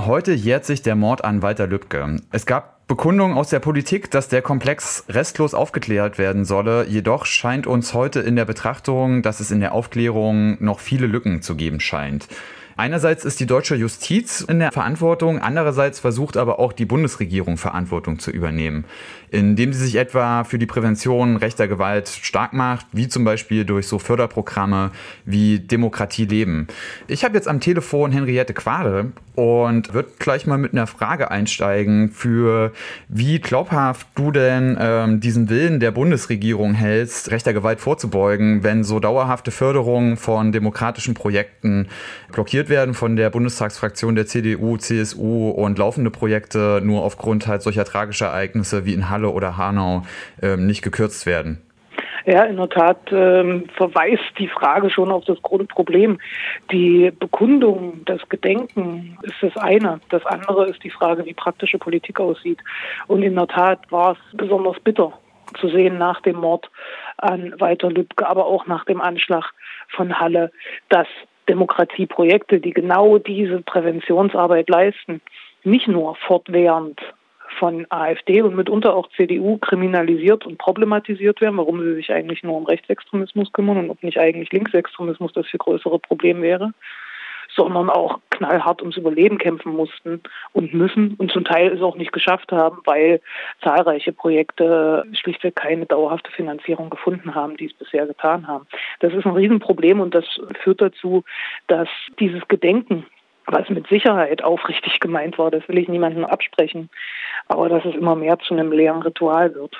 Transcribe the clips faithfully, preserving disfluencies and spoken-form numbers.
Heute jährt sich der Mord an Walter Lübcke. Es gab Bekundungen aus der Politik, dass der Komplex restlos aufgeklärt werden solle. Jedoch scheint uns heute in der Betrachtung, dass es in der Aufklärung noch viele Lücken zu geben scheint. Einerseits ist die deutsche Justiz in der Verantwortung, andererseits versucht aber auch die Bundesregierung Verantwortung zu übernehmen, indem sie sich etwa für die Prävention rechter Gewalt stark macht, wie zum Beispiel durch so Förderprogramme wie Demokratie leben. Ich habe jetzt am Telefon Henriette Quade und würde gleich mal mit einer Frage einsteigen, für wie glaubhaft du denn ähm, diesen Willen der Bundesregierung hältst, rechter Gewalt vorzubeugen, wenn so dauerhafte Förderung von demokratischen Projekten blockiert werden von der Bundestagsfraktion der C D U, C S U und laufende Projekte nur aufgrund halt solcher tragischer Ereignisse wie in Halle oder Hanau ähm, nicht gekürzt werden. Ja, in der Tat ähm, verweist die Frage schon auf das Grundproblem. Die Bekundung, das Gedenken ist das eine. Das andere ist die Frage, wie praktische Politik aussieht. Und in der Tat war es besonders bitter zu sehen nach dem Mord an Walter Lübcke, aber auch nach dem Anschlag von Halle, dass Demokratieprojekte, die genau diese Präventionsarbeit leisten, nicht nur fortwährend von AfD und mitunter auch C D U kriminalisiert und problematisiert werden, warum sie sich eigentlich nur um Rechtsextremismus kümmern und ob nicht eigentlich Linksextremismus das viel größere Problem wäre, sondern auch knallhart ums Überleben kämpfen mussten und müssen und zum Teil es auch nicht geschafft haben, weil zahlreiche Projekte schlichtweg keine dauerhafte Finanzierung gefunden haben, die es bisher getan haben. Das ist ein Riesenproblem und das führt dazu, dass dieses Gedenken, was mit Sicherheit aufrichtig gemeint war, das will ich niemandem absprechen, aber dass es immer mehr zu einem leeren Ritual wird.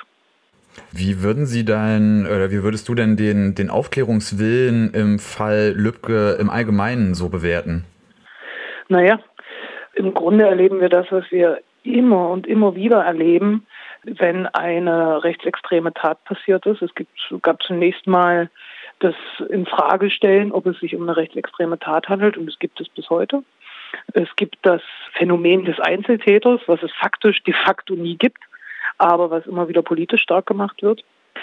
Wie würden Sie denn, oder wie würdest du denn den, den Aufklärungswillen im Fall Lübcke im Allgemeinen so bewerten? Naja, im Grunde erleben wir das, was wir immer und immer wieder erleben, wenn eine rechtsextreme Tat passiert ist. Es gibt, gab zunächst mal das Infragestellen, ob es sich um eine rechtsextreme Tat handelt, und es gibt es bis heute. Es gibt das Phänomen des Einzeltäters, was es faktisch de facto nie gibt, aber was immer wieder politisch stark gemacht wird.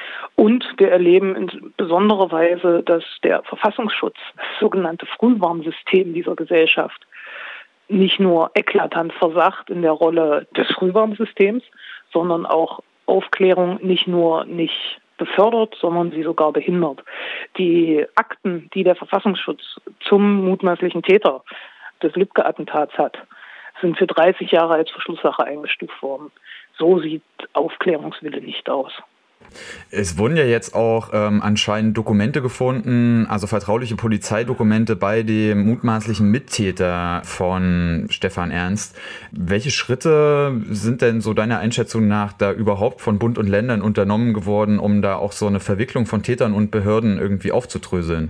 Und wir erleben in besonderer Weise, dass der Verfassungsschutz, das sogenannte Frühwarnsystem dieser Gesellschaft, nicht nur eklatant versagt in der Rolle des Frühwarnsystems, sondern auch Aufklärung nicht nur nicht befördert, sondern sie sogar behindert. Die Akten, die der Verfassungsschutz zum mutmaßlichen Täter des Lübcke-Attentats hat, sind für dreißig Jahre als Verschlusssache eingestuft worden. So sieht Aufklärungswille nicht aus. Es wurden ja jetzt auch ähm, anscheinend Dokumente gefunden, also vertrauliche Polizeidokumente bei dem mutmaßlichen Mittäter von Stefan Ernst. Welche Schritte sind denn so deiner Einschätzung nach da überhaupt von Bund und Ländern unternommen geworden, um da auch so eine Verwicklung von Tätern und Behörden irgendwie aufzudröseln?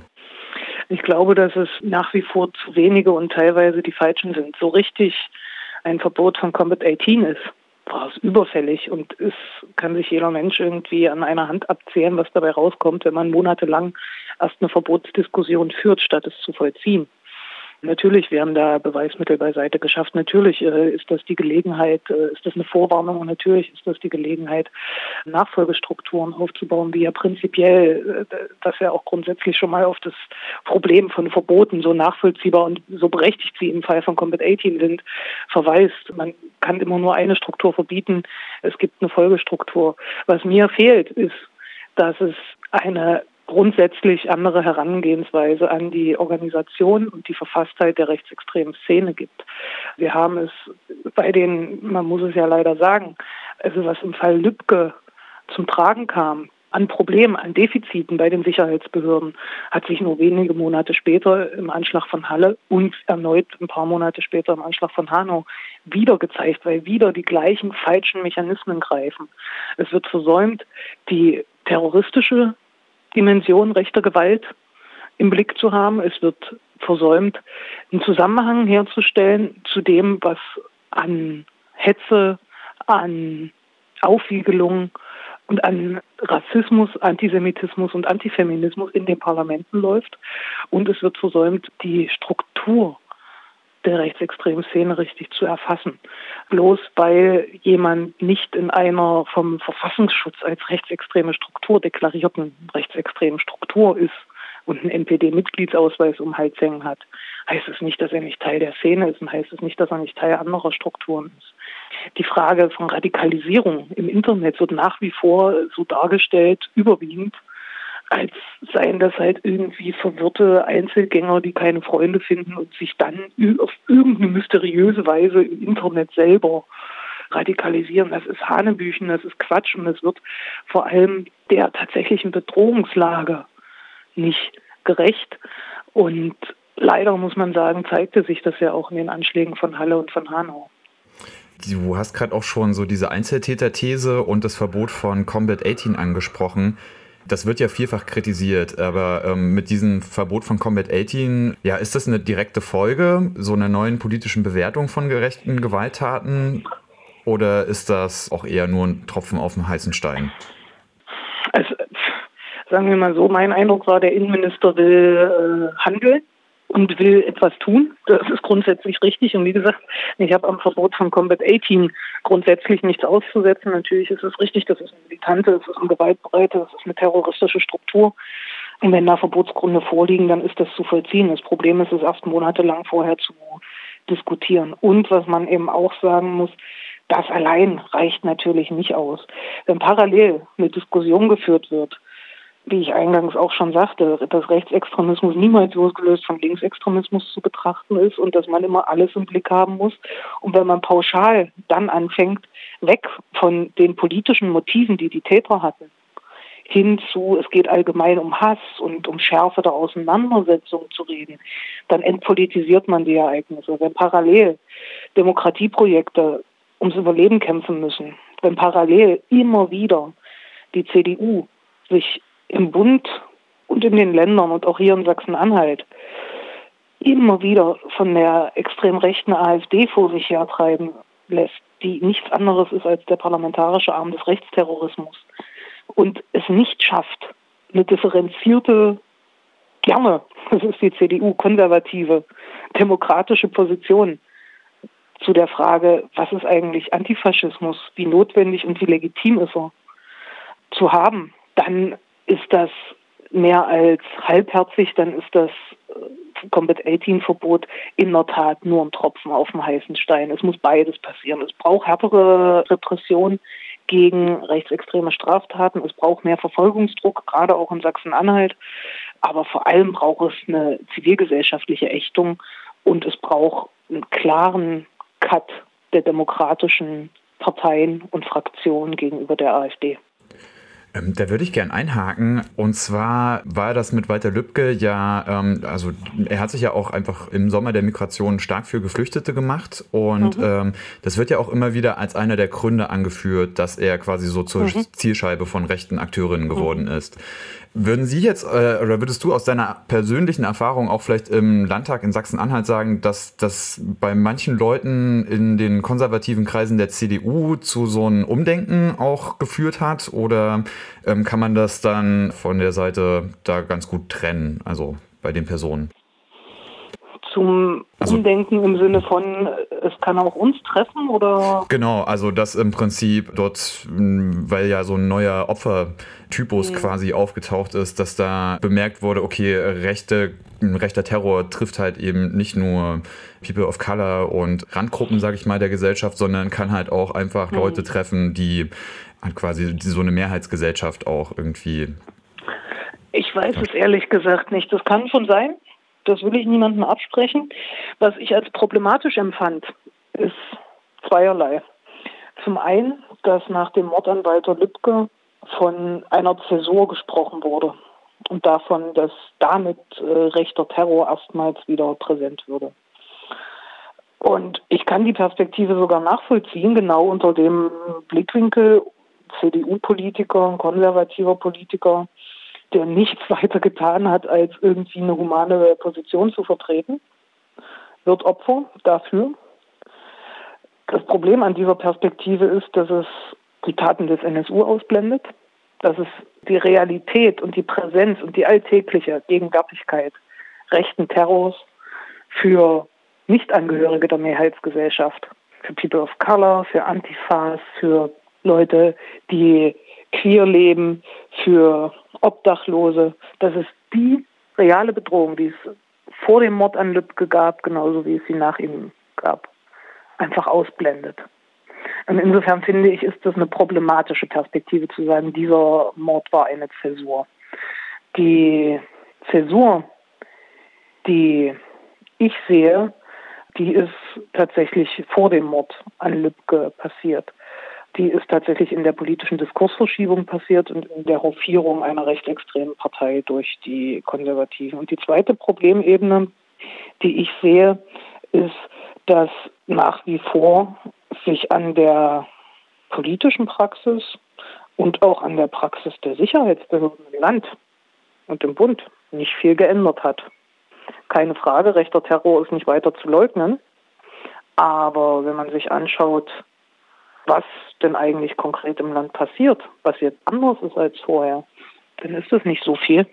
Ich glaube, dass es nach wie vor zu wenige und teilweise die falschen sind. So richtig ein Verbot von Combat achtzehn ist, war es überfällig, und es kann sich jeder Mensch irgendwie an einer Hand abzählen, was dabei rauskommt, wenn man monatelang erst eine Verbotsdiskussion führt, statt es zu vollziehen. Natürlich werden da Beweismittel beiseite geschafft. Natürlich äh, ist das die Gelegenheit, äh, ist das eine Vorwarnung, und natürlich ist das die Gelegenheit, Nachfolgestrukturen aufzubauen, die ja prinzipiell, äh, das ja auch grundsätzlich schon mal auf das Problem von Verboten so nachvollziehbar und so berechtigt sie im Fall von Combat achtzehn sind, verweist. Man kann immer nur eine Struktur verbieten. Es gibt eine Folgestruktur. Was mir fehlt, ist, dass es eine grundsätzlich andere Herangehensweise an die Organisation und die Verfasstheit der rechtsextremen Szene gibt. Wir haben es bei den, man muss es ja leider sagen, also was im Fall Lübcke zum Tragen kam, an Problemen, an Defiziten bei den Sicherheitsbehörden, hat sich nur wenige Monate später im Anschlag von Halle und erneut ein paar Monate später im Anschlag von Hanau wieder gezeigt, weil wieder die gleichen falschen Mechanismen greifen. Es wird versäumt, die terroristische Dimension rechter Gewalt im Blick zu haben. Es wird versäumt, einen Zusammenhang herzustellen zu dem, was an Hetze, an Aufwiegelung und an Rassismus, Antisemitismus und Antifeminismus in den Parlamenten läuft. Und es wird versäumt, die Struktur der rechtsextremen Szene richtig zu erfassen. Bloß weil jemand nicht in einer vom Verfassungsschutz als rechtsextreme Struktur deklarierten rechtsextremen Struktur ist, und einen N P D-Mitgliedsausweis um den Hals hängen hat, heißt es nicht, dass er nicht Teil der Szene ist und heißt es nicht, dass er nicht Teil anderer Strukturen ist. Die Frage von Radikalisierung im Internet wird nach wie vor so dargestellt, überwiegend, als seien das halt irgendwie verwirrte Einzelgänger, die keine Freunde finden und sich dann auf irgendeine mysteriöse Weise im Internet selber radikalisieren. Das ist Hanebüchen, das ist Quatsch und es wird vor allem der tatsächlichen Bedrohungslage nicht gerecht. Und leider muss man sagen, zeigte sich das ja auch in den Anschlägen von Halle und von Hanau. Du hast gerade auch schon so diese Einzeltäter-These und das Verbot von Combat achtzehn angesprochen. Das wird ja vielfach kritisiert, aber ähm, mit diesem Verbot von Combat achtzehn, ja, ist das eine direkte Folge so einer neuen politischen Bewertung von gerechten Gewalttaten oder ist das auch eher nur ein Tropfen auf dem heißen Stein? Also, sagen wir mal so, mein Eindruck war, der Innenminister will äh, handeln und will etwas tun. Das ist grundsätzlich richtig. Und wie gesagt, ich habe am Verbot von Combat achtzehn grundsätzlich nichts auszusetzen. Natürlich ist es richtig, das ist eine militante, das ist eine gewaltbereite, das ist eine terroristische Struktur. Und wenn da Verbotsgründe vorliegen, dann ist das zu vollziehen. Das Problem ist, es erst monatelang vorher zu diskutieren. Und was man eben auch sagen muss, das allein reicht natürlich nicht aus. Wenn parallel eine Diskussion geführt wird, wie ich eingangs auch schon sagte, dass Rechtsextremismus niemals losgelöst von Linksextremismus zu betrachten ist und dass man immer alles im Blick haben muss. Und wenn man pauschal dann anfängt, weg von den politischen Motiven, die die Täter hatten, hin zu, es geht allgemein um Hass und um Schärfe der Auseinandersetzung zu reden, dann entpolitisiert man die Ereignisse. Wenn parallel Demokratieprojekte ums Überleben kämpfen müssen, wenn parallel immer wieder die C D U sich im Bund und in den Ländern und auch hier in Sachsen-Anhalt immer wieder von der extrem rechten AfD vor sich hertreiben lässt, die nichts anderes ist als der parlamentarische Arm des Rechtsterrorismus und es nicht schafft, eine differenzierte, gerne, das ist die C D U, konservative, demokratische Position zu der Frage, was ist eigentlich Antifaschismus, wie notwendig und wie legitim ist er, zu haben, dann ist das mehr als halbherzig, dann ist das Combat achtzehn-Verbot in der Tat nur ein Tropfen auf dem heißen Stein. Es muss beides passieren. Es braucht härtere Repression gegen rechtsextreme Straftaten. Es braucht mehr Verfolgungsdruck, gerade auch in Sachsen-Anhalt. Aber vor allem braucht es eine zivilgesellschaftliche Ächtung und es braucht einen klaren Cut der demokratischen Parteien und Fraktionen gegenüber der AfD. Ähm, da würde ich gern einhaken. Und zwar war das mit Walter Lübcke ja, ähm, also er hat sich ja auch einfach im Sommer der Migration stark für Geflüchtete gemacht. Und mhm. ähm, das wird ja auch immer wieder als einer der Gründe angeführt, dass er quasi so zur mhm. Zielscheibe von rechten Akteurinnen geworden mhm. ist. Würden Sie jetzt, äh, oder würdest du aus deiner persönlichen Erfahrung auch vielleicht im Landtag in Sachsen-Anhalt sagen, dass das bei manchen Leuten in den konservativen Kreisen der C D U zu so einem Umdenken auch geführt hat? Oder ähm, kann man das dann von der Seite da ganz gut trennen, also bei den Personen? Zum also, Umdenken im Sinne von, es kann auch uns treffen, oder? Genau, also dass im Prinzip dort, weil ja so ein neuer Opfertypus mhm. quasi aufgetaucht ist, dass da bemerkt wurde, okay, rechte, rechter Terror trifft halt eben nicht nur People of Color und Randgruppen, sage ich mal, der Gesellschaft, sondern kann halt auch einfach mhm. Leute treffen, die halt quasi so eine Mehrheitsgesellschaft auch irgendwie... Ich weiß es ehrlich gesagt nicht. Das kann schon sein. Das will ich niemandem absprechen. Was ich als problematisch empfand, ist zweierlei. Zum einen, dass nach dem Mord an Walter Lübcke von einer Zäsur gesprochen wurde und davon, dass damit äh, rechter Terror erstmals wieder präsent würde. Und ich kann die Perspektive sogar nachvollziehen, genau unter dem Blickwinkel C D U-Politiker, konservativer Politiker, der nichts weiter getan hat, als irgendwie eine humane Position zu vertreten, wird Opfer dafür. Das Problem an dieser Perspektive ist, dass es die Taten des N S U ausblendet, dass es die Realität und die Präsenz und die alltägliche Gegenwärtigkeit rechten Terrors für Nichtangehörige der Mehrheitsgesellschaft, für People of Color, für Antifas, für Leute, die queer leben, für Obdachlose, dass es die reale Bedrohung, die es vor dem Mord an Lübcke gab, genauso wie es sie nach ihm gab, einfach ausblendet. Und insofern finde ich, ist das eine problematische Perspektive zu sagen, dieser Mord war eine Zäsur. Die Zäsur, die ich sehe, die ist tatsächlich vor dem Mord an Lübcke passiert. Die ist tatsächlich in der politischen Diskursverschiebung passiert und in der Hofierung einer rechtsextremen Partei durch die Konservativen. Und die zweite Problemebene, die ich sehe, ist, dass nach wie vor sich an der politischen Praxis und auch an der Praxis der Sicherheitsbehörden im Land und im Bund nicht viel geändert hat. Keine Frage, rechter Terror ist nicht weiter zu leugnen. Aber wenn man sich anschaut, was denn eigentlich konkret im Land passiert, was jetzt anders ist als vorher, dann ist es nicht so viel.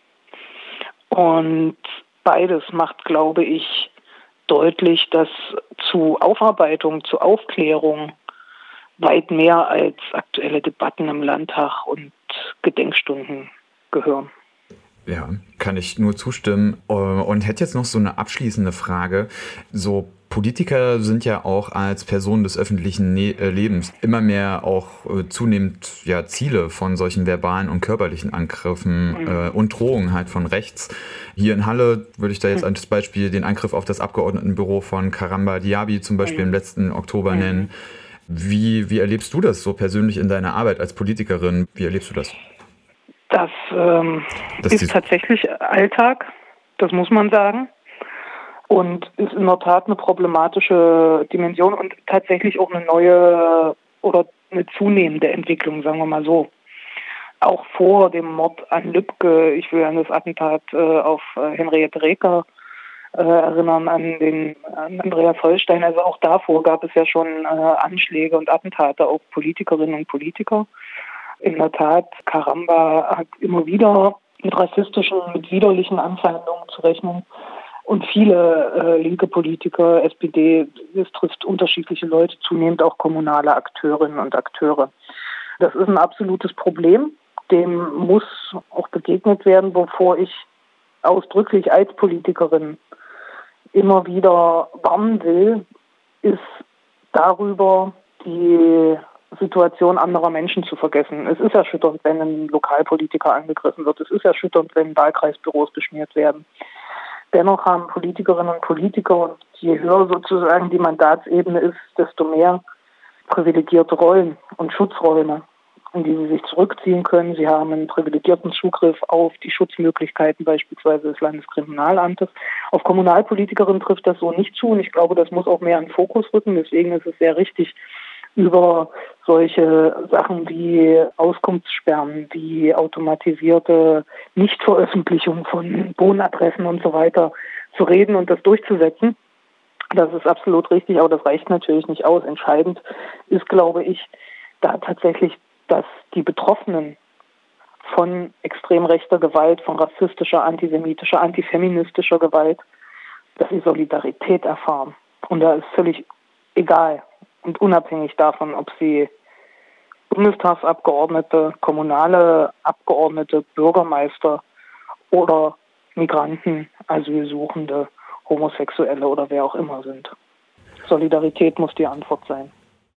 Und beides macht, glaube ich, deutlich, dass zu Aufarbeitung, zu Aufklärung weit mehr als aktuelle Debatten im Landtag und Gedenkstunden gehören. Ja, kann ich nur zustimmen. Und hätte jetzt noch so eine abschließende Frage. So Politiker sind ja auch als Personen des öffentlichen ne- Lebens immer mehr auch äh, zunehmend ja, Ziele von solchen verbalen und körperlichen Angriffen mhm. äh, und Drohungen halt von rechts. Hier in Halle würde ich da jetzt mhm. als Beispiel den Angriff auf das Abgeordnetenbüro von Karamba Diaby zum Beispiel mhm. im letzten Oktober mhm. nennen. Wie, wie erlebst du das so persönlich in deiner Arbeit als Politikerin? Wie erlebst du das? Das ähm, ist tatsächlich Alltag, das muss man sagen. Und ist in der Tat eine problematische Dimension und tatsächlich auch eine neue oder eine zunehmende Entwicklung, sagen wir mal so. Auch vor dem Mord an Lübcke, ich will an das Attentat äh, auf äh, Henriette Reker äh, erinnern, an den an Andreas Holstein, also auch davor gab es ja schon äh, Anschläge und Attentate auf Politikerinnen und Politiker. In der Tat, Karamba hat immer wieder mit rassistischen, mit widerlichen Anfeindungen zu rechnen. Und viele äh, linke Politiker, S P D, es trifft unterschiedliche Leute, zunehmend auch kommunale Akteurinnen und Akteure. Das ist ein absolutes Problem, dem muss auch begegnet werden, wovor ich ausdrücklich als Politikerin immer wieder warnen will, ist darüber die Situation anderer Menschen zu vergessen. Es ist erschütternd, wenn ein Lokalpolitiker angegriffen wird. Es ist erschütternd, wenn Wahlkreisbüros beschmiert werden. Dennoch haben Politikerinnen und Politiker, und je höher sozusagen die Mandatsebene ist, desto mehr privilegierte Rollen und Schutzräume, in die sie sich zurückziehen können. Sie haben einen privilegierten Zugriff auf die Schutzmöglichkeiten beispielsweise des Landeskriminalamtes. Auf Kommunalpolitikerinnen trifft das so nicht zu und ich glaube, das muss auch mehr in den Fokus rücken. Deswegen ist es sehr richtig, über solche Sachen wie Auskunftssperren, wie automatisierte Nichtveröffentlichung von Wohnadressen und so weiter zu reden und das durchzusetzen. Das ist absolut richtig, aber das reicht natürlich nicht aus. Entscheidend ist, glaube ich, da tatsächlich, dass die Betroffenen von extrem rechter Gewalt, von rassistischer, antisemitischer, antifeministischer Gewalt, dass sie Solidarität erfahren. Und da ist völlig egal, und unabhängig davon, ob sie Bundestagsabgeordnete, kommunale Abgeordnete, Bürgermeister oder Migranten, Asylsuchende, Homosexuelle oder wer auch immer sind. Solidarität muss die Antwort sein.